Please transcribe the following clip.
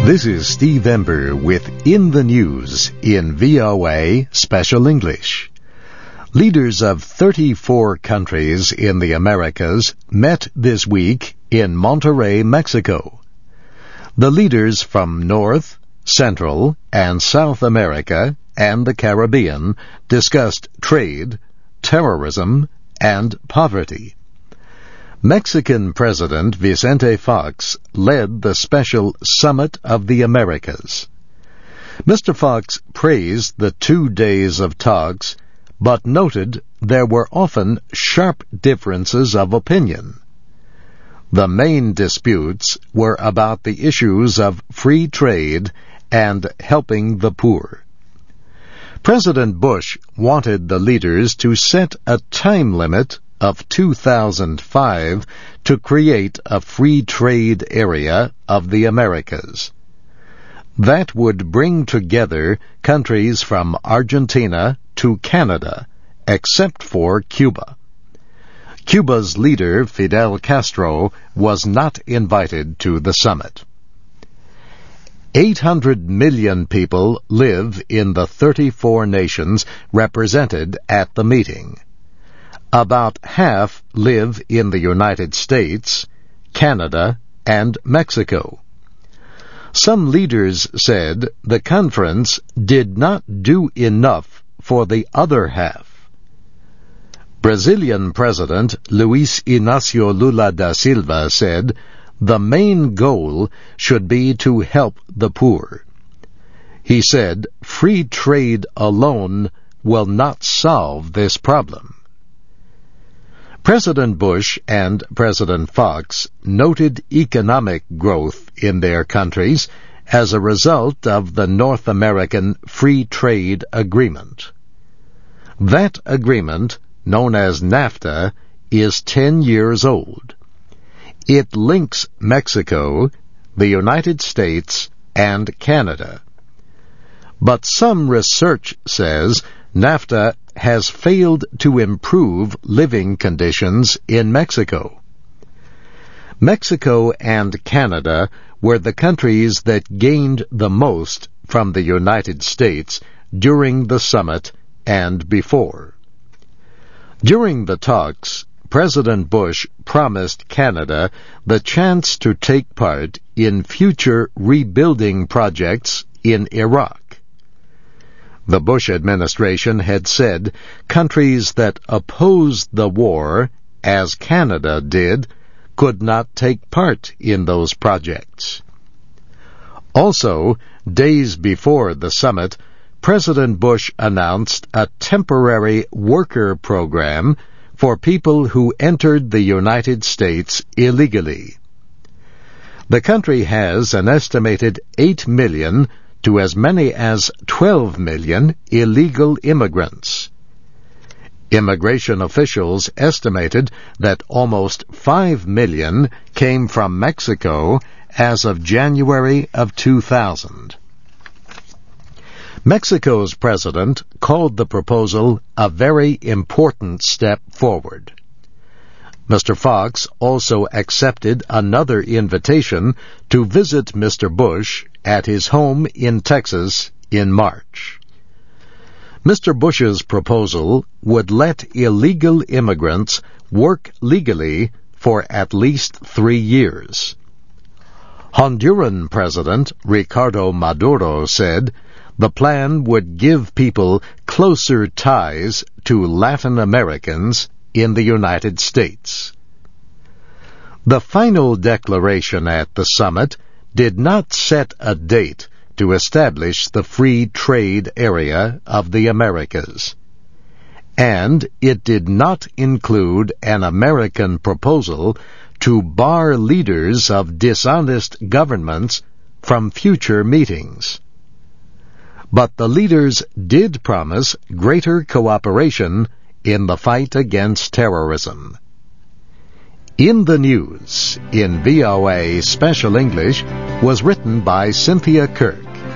This is Steve Ember with In the News in VOA Special English. Leaders of 34 countries in the Americas met this week in Monterrey, Mexico. The leaders from North, Central, and South America and the Caribbean discussed trade, terrorism, and poverty. Mexican President Vicente Fox led the special Summit of the Americas. Mr. Fox praised the 2 days of talks, but noted there were often sharp differences of opinion. The main disputes were about the issues of free trade and helping the poor. President Bush wanted the leaders to set a time limit of 2005 to create a free trade area of the Americas. That would bring together countries from Argentina to Canada, except for Cuba. Cuba's leader, Fidel Castro, was not invited to the summit. 800 million people live in the 34 nations represented at the meeting. About half live in the United States, Canada, and Mexico. Some leaders said the conference did not do enough for the other half. Brazilian President Luiz Inácio Lula da Silva said the main goal should be to help the poor. He said free trade alone will not solve this problem. President Bush and President Fox noted economic growth in their countries as a result of the North American Free Trade Agreement. That agreement, known as NAFTA, is 10 years old. It links Mexico, the United States, and Canada. But some research says NAFTA has failed to improve living conditions in Mexico. Mexico and Canada were the countries that gained the most from the United States during the summit and before. During the talks, President Bush promised Canada the chance to take part in future rebuilding projects in Iraq. The Bush administration had said countries that opposed the war, as Canada did, could not take part in those projects. Also, days before the summit, President Bush announced a temporary worker program for people who entered the United States illegally. The country has an estimated 8 million to as many as 12 million illegal immigrants. Immigration officials estimated that almost 5 million came from Mexico as of January of 2000. Mexico's president called the proposal a very important step forward. Mr. Fox also accepted another invitation to visit Mr. Bush at his home in Texas in March. Mr. Bush's proposal would let illegal immigrants work legally for at least 3 years. Honduran President Ricardo Maduro said the plan would give people closer ties to Latin Americans in the United States. The final declaration at the summit did not set a date to establish the free trade area of the Americas, and it did not include an American proposal to bar leaders of dishonest governments from future meetings. But the leaders did promise greater cooperation in the fight against terrorism. In the News in VOA Special English was written by Cynthia Kirk.